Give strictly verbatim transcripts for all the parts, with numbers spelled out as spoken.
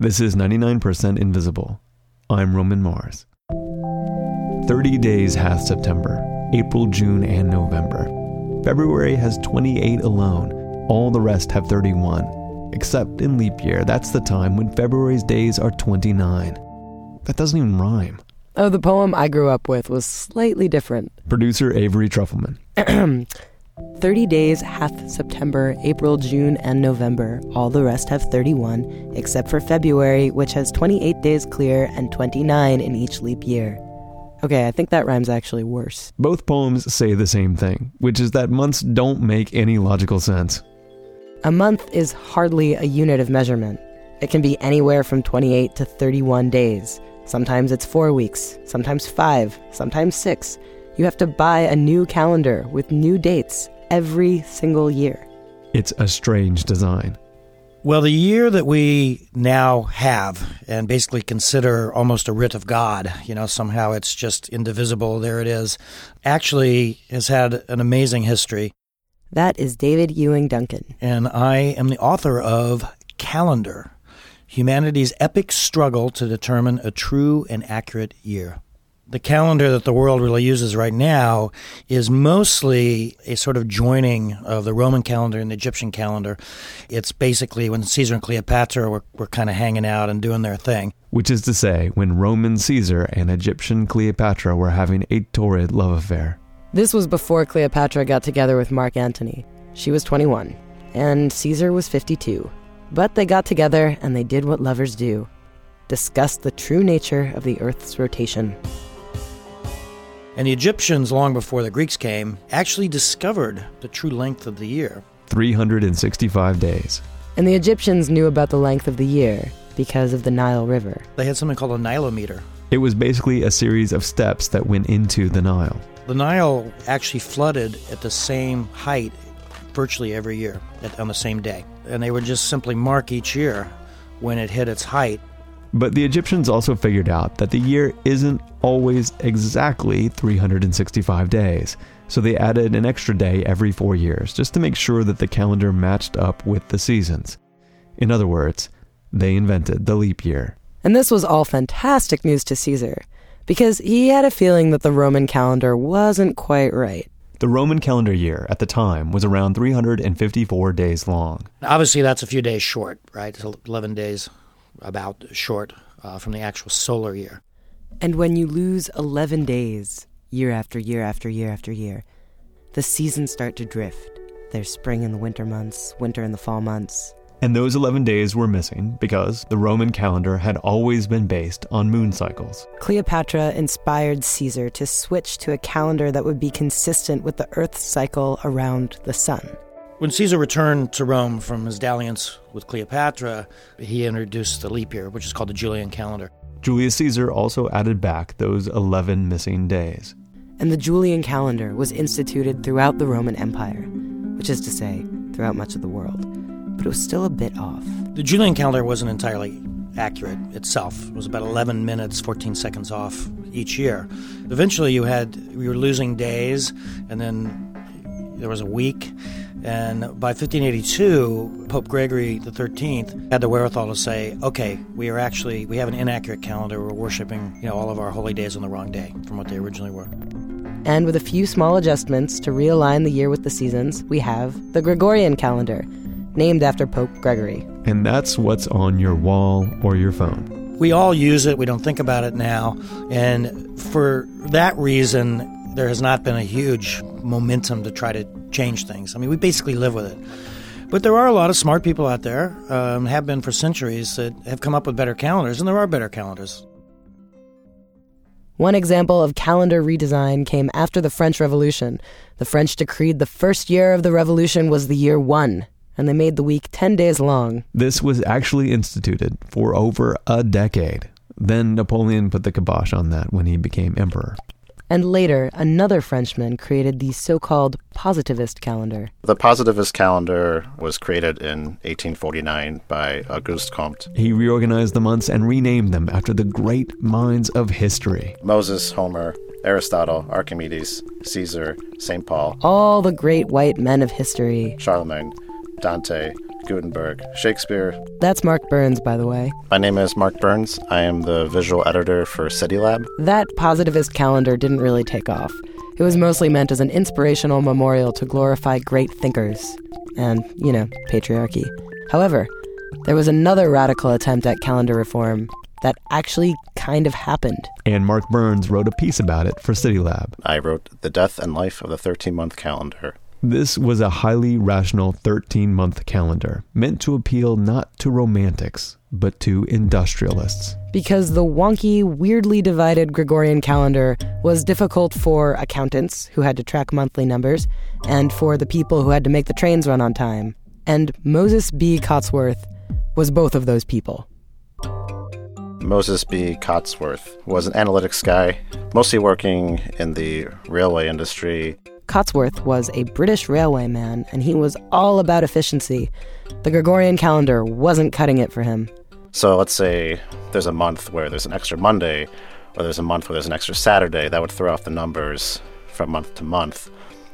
This is ninety-nine percent Invisible. I'm Roman Mars. thirty days has September, April, June, and November. February has twenty-eight alone. All the rest have thirty-one. Except in leap year, that's the time when February's days are twenty-nine. That doesn't even rhyme. Oh, the poem I grew up with was slightly different. Producer Avery Trufelman. thirty days hath September, April, June, and November. All the rest have thirty-one, except for February, which has twenty-eight days clear and twenty-nine in each leap year. Okay, I think that rhyme's actually worse. Both poems say the same thing, which is that months don't make any logical sense. A month is hardly a unit of measurement. It can be anywhere from twenty-eight to thirty-one days. Sometimes it's four weeks, sometimes five, sometimes six. You have to buy a new calendar with new dates every single year. It's a strange design. Well, the year that we now have and basically consider almost a writ of God, you know, somehow it's just indivisible, there it is, actually has had an amazing history. That is David Ewing Duncan. And I am the author of Calendar, Humanity's Epic Struggle to Determine a True and Accurate Year. The calendar that the world really uses right now is mostly a sort of joining of the Roman calendar and the Egyptian calendar. It's basically when Caesar and Cleopatra were, were kind of hanging out and doing their thing. Which is to say, when Roman Caesar and Egyptian Cleopatra were having a torrid love affair. This was before Cleopatra got together with Mark Antony. She was twenty-one, and Caesar was fifty-two. But they got together and they did what lovers do. Discuss the true nature of the Earth's rotation. And the Egyptians, long before the Greeks came, actually discovered the true length of the year. three hundred sixty-five days. And the Egyptians knew about the length of the year because of the Nile River. They had something called a nilometer. It was basically a series of steps that went into the Nile. The Nile actually flooded at the same height virtually every year at, on the same day. And they would just simply mark each year when it hit its height. But the Egyptians also figured out that the year isn't always exactly three hundred sixty-five days. So they added an extra day every four years just to make sure that the calendar matched up with the seasons. In other words, they invented the leap year. And this was all fantastic news to Caesar, because he had a feeling that the Roman calendar wasn't quite right. The Roman calendar year at the time was around three hundred fifty-four days long. Obviously, that's a few days short, right? It's eleven days about short uh, from the actual solar year. And when you lose eleven days, year after year after year after year, the seasons start to drift. There's spring in the winter months, winter in the fall months. And those eleven days were missing because the Roman calendar had always been based on moon cycles. Cleopatra inspired Caesar to switch to a calendar that would be consistent with the Earth's cycle around the sun. When Caesar returned to Rome from his dalliance with Cleopatra, he introduced the leap year, which is called the Julian calendar. Julius Caesar also added back those eleven missing days. And the Julian calendar was instituted throughout the Roman Empire, which is to say, throughout much of the world. But it was still a bit off. The Julian calendar wasn't entirely accurate itself. It was about eleven minutes, fourteen seconds off each year. Eventually you had, you were losing days, and then there was a week. And by fifteen eighty-two, Pope Gregory the thirteenth had the wherewithal to say, okay, we are actually, we have an inaccurate calendar. We're worshiping, you know, all of our holy days on the wrong day from what they originally were. And with a few small adjustments to realign the year with the seasons, we have the Gregorian calendar, named after Pope Gregory. And that's what's on your wall or your phone. We all use it. We don't think about it now. And for that reason, there has not been a huge momentum to try to change things. I mean, we basically live with it. But there are a lot of smart people out there, um, have been for centuries, that have come up with better calendars, and there are better calendars. One example of calendar redesign came after the French Revolution. The French decreed the first year of the revolution was the year one, and they made the week ten days long. This was actually instituted for over a decade. Then Napoleon put the kibosh on that when he became emperor. And later, another Frenchman created the so-called positivist calendar. The positivist calendar was created in eighteen forty-nine by Auguste Comte. He reorganized the months and renamed them after the great minds of history. Moses, Homer, Aristotle, Archimedes, Caesar, Saint Paul. All the great white men of history. Charlemagne, Dante, Gutenberg, Shakespeare. That's Mark Burns, by the way. My name is Mark Burns. I am the visual editor for CityLab. That positivist calendar didn't really take off. It was mostly meant as an inspirational memorial to glorify great thinkers and, you know, patriarchy. However, there was another radical attempt at calendar reform that actually kind of happened. And Mark Burns wrote a piece about it for CityLab. I wrote The Death and Life of the thirteen-month Calendar. This was a highly rational thirteen-month calendar meant to appeal not to romantics, but to industrialists. Because the wonky, weirdly divided Gregorian calendar was difficult for accountants who had to track monthly numbers, and for the people who had to make the trains run on time. And Moses B. Cotsworth was both of those people. Moses B. Cotsworth was an analytics guy, mostly working in the railway industry. Cotsworth was a British railway man, and he was all about efficiency. The Gregorian calendar wasn't cutting it for him. So let's say there's a month where there's an extra Monday, or there's a month where there's an extra Saturday. That would throw off the numbers from month to month.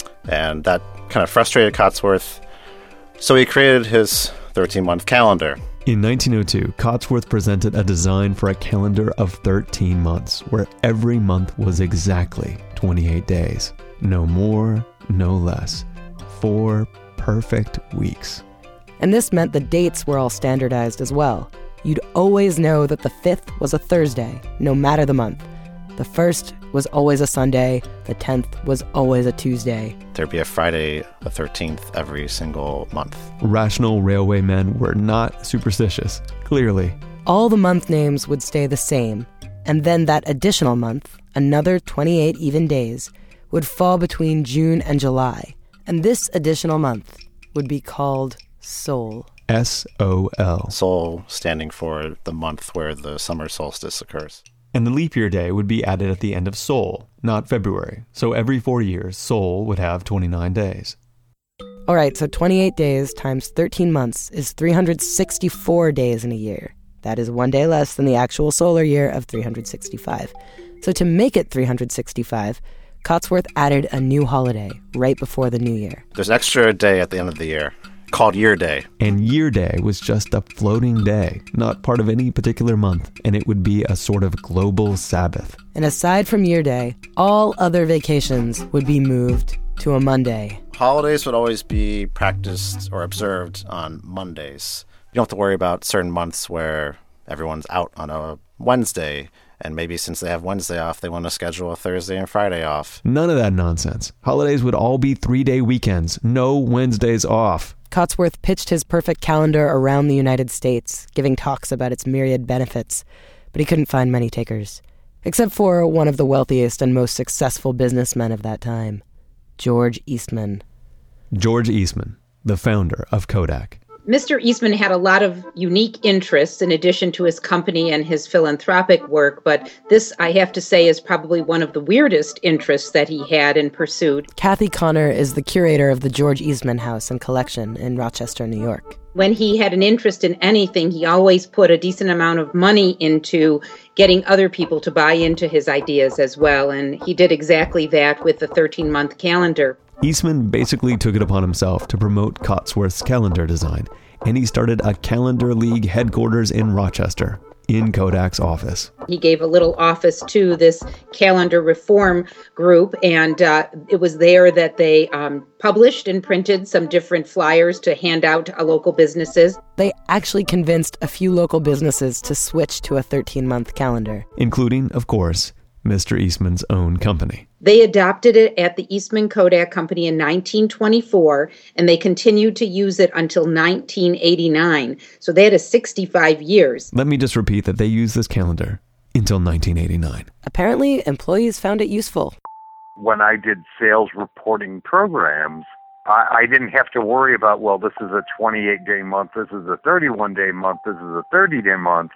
And that kind of frustrated Cotsworth. So he created his thirteen-month calendar. In nineteen oh two, Cotsworth presented a design for a calendar of thirteen months, where every month was exactly twenty-eight days. No more, no less. Four perfect weeks. And this meant the dates were all standardized as well. You'd always know that the fifth was a Thursday, no matter the month. The first was always a Sunday. The tenth was always a Tuesday. There'd be a Friday the thirteenth every single month. Rational railway men were not superstitious, clearly. All the month names would stay the same. And then that additional month, another twenty-eight even days, would fall between June and July. And this additional month would be called Sol. S O L. Sol standing for the month where the summer solstice occurs. And the leap year day would be added at the end of Sol, not February. So every four years, Sol would have twenty-nine days. All right, so twenty-eight days times thirteen months is three hundred sixty-four days in a year. That is one day less than the actual solar year of three hundred sixty-five. So to make it three hundred sixty-five, Cotsworth added a new holiday right before the new year. There's an extra day at the end of the year called Year Day. And Year Day was just a floating day, not part of any particular month, and it would be a sort of global Sabbath. And aside from Year Day, all other vacations would be moved to a Monday. Holidays would always be practiced or observed on Mondays. You don't have to worry about certain months where everyone's out on a Wednesday, and maybe since they have Wednesday off, they want to schedule a Thursday and Friday off. None of that nonsense. Holidays would all be three-day weekends, no Wednesdays off. Cotsworth pitched his perfect calendar around the United States, giving talks about its myriad benefits, but he couldn't find many takers. Except for one of the wealthiest and most successful businessmen of that time, George Eastman. George Eastman, the founder of Kodak. Mister Eastman had a lot of unique interests in addition to his company and his philanthropic work, but this, I have to say, is probably one of the weirdest interests that he had and pursued. Kathy Connor is the curator of the George Eastman House and Collection in Rochester, New York. When he had an interest in anything, he always put a decent amount of money into getting other people to buy into his ideas as well, and he did exactly that with the thirteen-month calendar. Eastman basically took it upon himself to promote Cotsworth's calendar design, and he started a Calendar League headquarters in Rochester, in Kodak's office. He gave a little office to this calendar reform group, and uh, it was there that they um, published and printed some different flyers to hand out to local businesses. They actually convinced a few local businesses to switch to a thirteen-month calendar. Including, of course, Mister Eastman's own company. They adopted it at the Eastman Kodak Company in nineteen twenty-four, and they continued to use it until nineteen eighty-nine. So they had a sixty-five years. Let me just repeat that they used this calendar until nineteen eighty-nine. Apparently, employees found it useful. When I did sales reporting programs, I, I didn't have to worry about, well, this is a twenty-eight day month, this is a thirty-one day month, this is a thirty day month.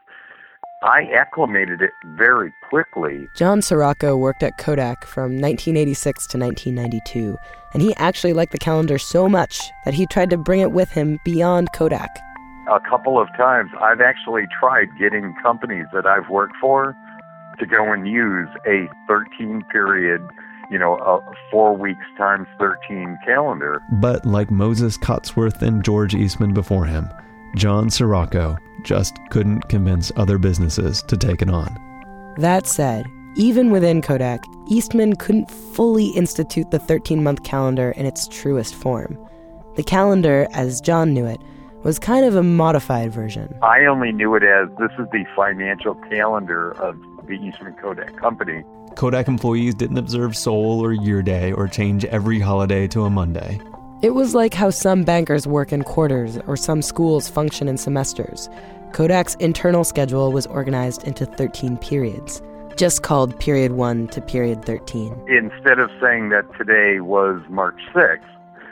I acclimated it very quickly. John Sirocco worked at Kodak from nineteen eighty-six to nineteen ninety-two, and he actually liked the calendar so much that he tried to bring it with him beyond Kodak. A couple of times, I've actually tried getting companies that I've worked for to go and use a thirteen period, you know, a four weeks times thirteen calendar. But like Moses Cotsworth and George Eastman before him, John Sirocco just couldn't convince other businesses to take it on. That said, even within Kodak, Eastman couldn't fully institute the thirteen-month calendar in its truest form. The calendar, as John knew it, was kind of a modified version. I only knew it as this is the financial calendar of the Eastman Kodak Company. Kodak employees didn't observe Sol or Year Day or change every holiday to a Monday. It was like how some bankers work in quarters or some schools function in semesters. Kodak's internal schedule was organized into thirteen periods, just called period one to period thirteen. Instead of saying that today was March sixth,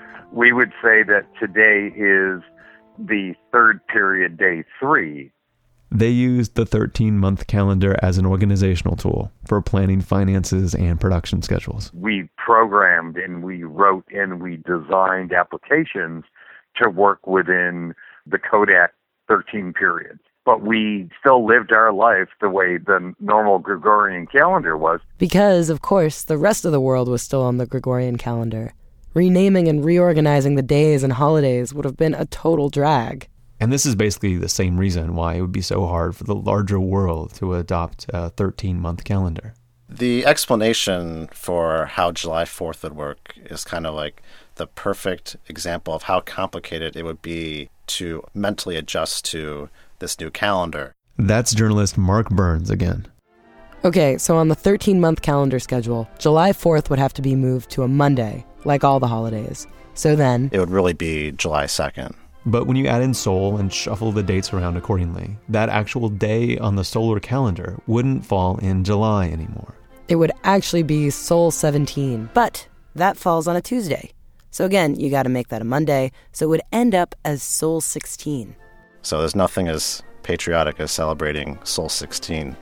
we would say that today is the third period, day three. They used the thirteen-month calendar as an organizational tool for planning finances and production schedules. We programmed and we wrote and we designed applications to work within the Kodak thirteen periods. But we still lived our life the way the normal Gregorian calendar was. Because, of course, the rest of the world was still on the Gregorian calendar. Renaming and reorganizing the days and holidays would have been a total drag. And this is basically the same reason why it would be so hard for the larger world to adopt a thirteen-month calendar. The explanation for how July fourth would work is kind of like the perfect example of how complicated it would be to mentally adjust to this new calendar. That's journalist Mark Burns again. Okay, so on the thirteen-month calendar schedule, July fourth would have to be moved to a Monday, like all the holidays. So then... it would really be July second. But when you add in Sol and shuffle the dates around accordingly, that actual day on the solar calendar wouldn't fall in July anymore. It would actually be Sol seventeen, but that falls on a Tuesday. So again, you got to make that a Monday, so it would end up as Sol sixteen. So there's nothing as patriotic as celebrating Sol sixteen.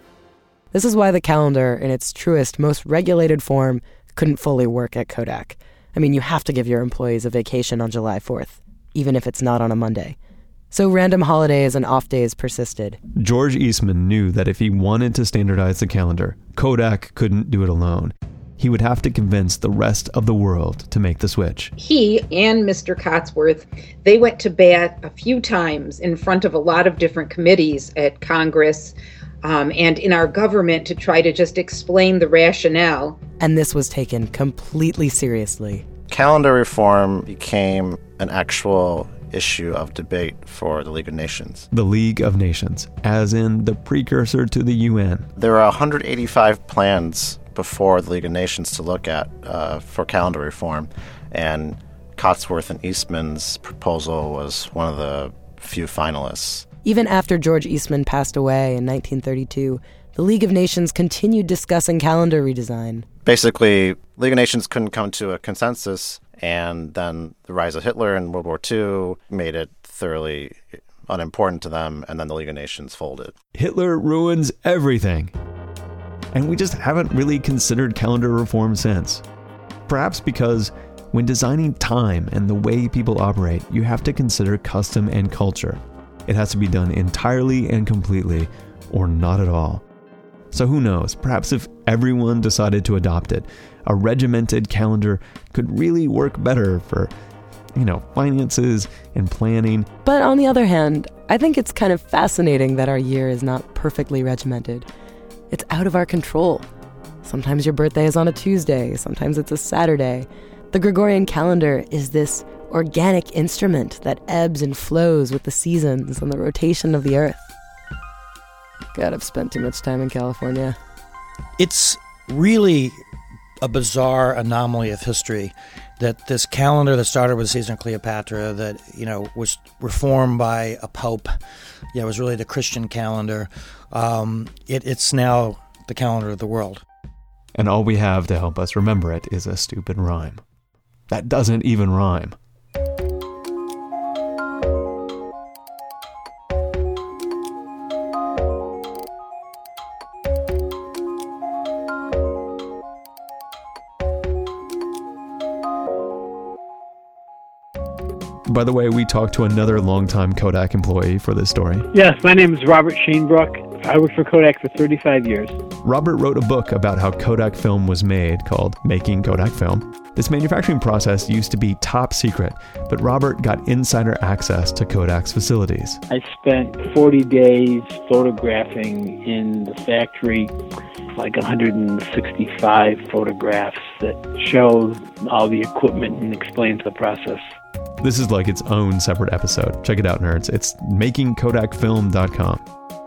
This is why the calendar, in its truest, most regulated form, couldn't fully work at Kodak. I mean, you have to give your employees a vacation on July fourth, even if it's not on a Monday. So random holidays and off days persisted. George Eastman knew that if he wanted to standardize the calendar, Kodak couldn't do it alone. He would have to convince the rest of the world to make the switch. He and Mister Cotsworth, they went to bat a few times in front of a lot of different committees at Congress um, and in our government to try to just explain the rationale. And this was taken completely seriously. Calendar reform became an actual issue of debate for the League of Nations. The League of Nations, as in the precursor to the U N. There were one hundred eighty-five plans before the League of Nations to look at uh, for calendar reform, and Cotsworth and Eastman's proposal was one of the few finalists. Even after George Eastman passed away in nineteen thirty-two, the League of Nations continued discussing calendar redesign. Basically, League of Nations couldn't come to a consensus, and then the rise of Hitler in World War Two made it thoroughly unimportant to them, and then the League of Nations folded. Hitler ruins everything. And we just haven't really considered calendar reform since. Perhaps because when designing time and the way people operate, you have to consider custom and culture. It has to be done entirely and completely, or not at all. So who knows, perhaps if everyone decided to adopt it, a regimented calendar could really work better for, you know, finances and planning. But on the other hand, I think it's kind of fascinating that our year is not perfectly regimented. It's out of our control. Sometimes your birthday is on a Tuesday, sometimes it's a Saturday. The Gregorian calendar is this organic instrument that ebbs and flows with the seasons and the rotation of the earth. God, I've spent too much time in California. It's really a bizarre anomaly of history that this calendar that started with Caesar and Cleopatra, that, you know, was reformed by a pope, yeah, it was really the Christian calendar. Um, it, it's now the calendar of the world. And all we have to help us remember it is a stupid rhyme. That doesn't even rhyme. By the way, we talked to another longtime Kodak employee for this story. Yes, my name is Robert Shanebrook I worked for Kodak for thirty-five years. Robert wrote a book about how Kodak film was made called Making Kodak Film. This manufacturing process used to be top secret, but Robert got insider access to Kodak's facilities. I spent forty days photographing in the factory, like one hundred sixty-five photographs that show all the equipment and explains the process. This is like its own separate episode. Check it out, nerds. It's making kodak film dot com.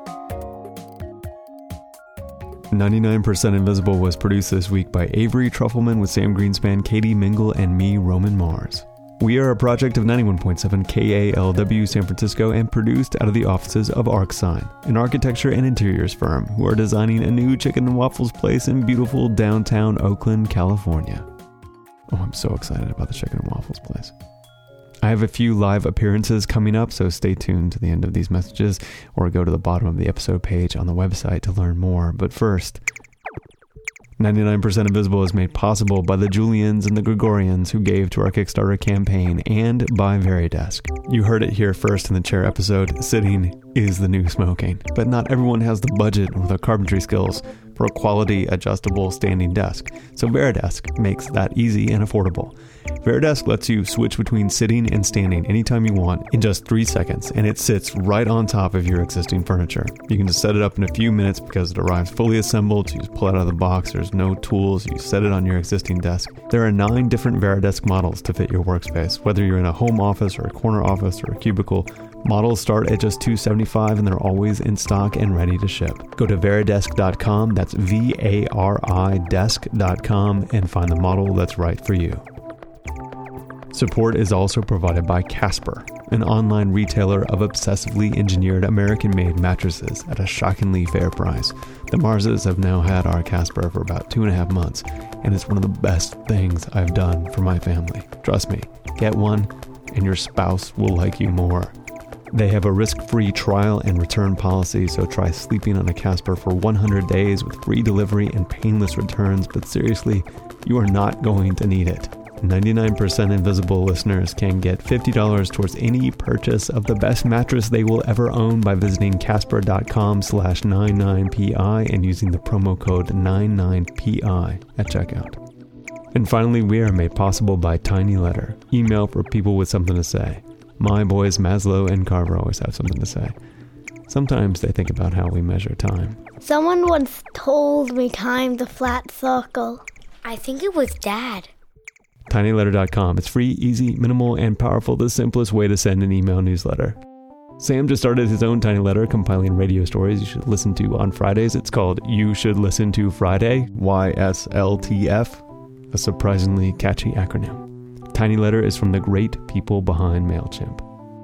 ninety-nine percent Invisible was produced this week by Avery Trufelman with Sam Greenspan, Katie Mingle, and me, Roman Mars. We are a project of ninety-one point seven K A L W San Francisco and produced out of the offices of ArcSign, an architecture and interiors firm who are designing a new chicken and waffles place in beautiful downtown Oakland, California. Oh, I'm so excited about the chicken and waffles place. I have a few live appearances coming up, so stay tuned to the end of these messages or go to the bottom of the episode page on the website to learn more. But first, ninety-nine percent Invisible is made possible by the Julians and the Gregorians who gave to our Kickstarter campaign and by Veridesk. You heard it here first in the chair episode, sitting is the new smoking. But not everyone has the budget or the carpentry skills for a quality adjustable standing desk. So Veridesk makes that easy and affordable. Veridesk lets you switch between sitting and standing anytime you want in just three seconds, and it sits right on top of your existing furniture. You can just set it up in a few minutes because it arrives fully assembled. You just pull it out of the box. There's no tools. You set it on your existing desk. There are nine different Veridesk models to fit your workspace. Whether you're in a home office or a corner office or a cubicle, models start at just two hundred seventy-five dollars and they're always in stock and ready to ship. Go to veridesk dot com, that's V A R I desk dot com, and find the model that's right for you. Support is also provided by Casper, an online retailer of obsessively engineered American-made mattresses at a shockingly fair price. The Marses have now had our Casper for about two and a half months, and it's one of the best things I've done for my family. Trust me, get one, and your spouse will like you more. They have a risk-free trial and return policy, so try sleeping on a Casper for one hundred days with free delivery and painless returns, but seriously, you are not going to need it. ninety-nine percent Invisible listeners can get fifty dollars towards any purchase of the best mattress they will ever own by visiting casper dot com slash ninety-nine P I and using the promo code ninety-nine P I at checkout. And finally, we are made possible by Tiny Letter, email for people with something to say. My boys Maslow and Carver always have something to say. Sometimes they think about how we measure time. Someone once told me time's a flat circle. I think it was Dad. tiny letter dot com. It's free, easy, minimal, and powerful, the simplest way to send an email newsletter. Sam just started his own Tiny Letter, compiling radio stories you should listen to on Fridays. It's called You Should Listen to Friday, Y S L T F, a surprisingly catchy acronym. Tiny Letter is from the great people behind MailChimp.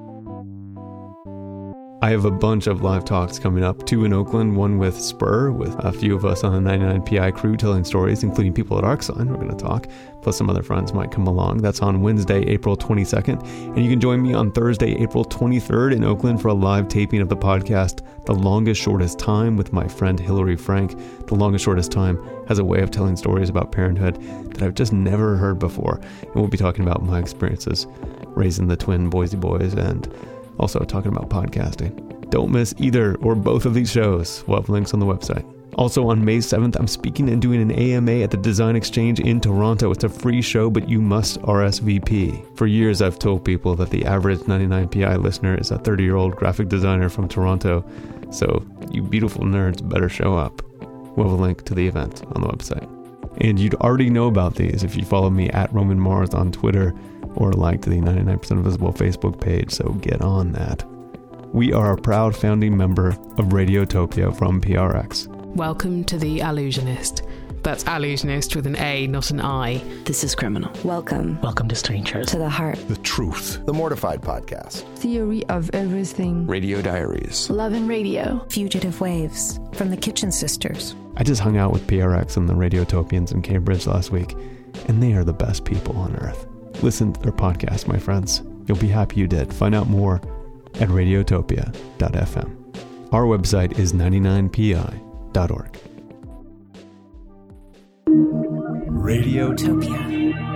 I have a bunch of live talks coming up, two in Oakland, one with Spur, with a few of us on the ninety-nine P I crew telling stories, including people at ArcSign. We're going to talk, plus some other friends might come along. That's on Wednesday, April twenty-second. And you can join me on Thursday, April twenty-third in Oakland for a live taping of the podcast, The Longest Shortest Time, with my friend Hillary Frank. The Longest Shortest Time has a way of telling stories about parenthood that I've just never heard before. And we'll be talking about my experiences raising the twin Boise boys and also talking about podcasting. Don't miss either or both of these shows. We'll have links on the website. Also on May seventh, I'm speaking and doing an A M A at the Design Exchange in Toronto. It's a free show, but you must R S V P. For years, I've told people that the average ninety-nine P I listener is a thirty-year-old graphic designer from Toronto. So you beautiful nerds better show up. We'll have a link to the event on the website. And you'd already know about these if you follow me at Roman Mars on Twitter or liked the ninety-nine percent Invisible Facebook page, so get on that. We are a proud founding member of Radiotopia from P R X. Welcome to The Allusionist. That's Allusionist with an A, not an I. This is Criminal. Welcome. Welcome to Strangers. To the Heart. The Truth. The Mortified Podcast. Theory of Everything. Radio Diaries. Love and Radio. Fugitive Waves. From the Kitchen Sisters. I just hung out with P R X and the Radiotopians in Cambridge last week, and they are the best people on earth. Listen to their podcast, my friends. You'll be happy you did. Find out more at radiotopia dot f m. Our website is ninety-nine P I dot org. Radiotopia.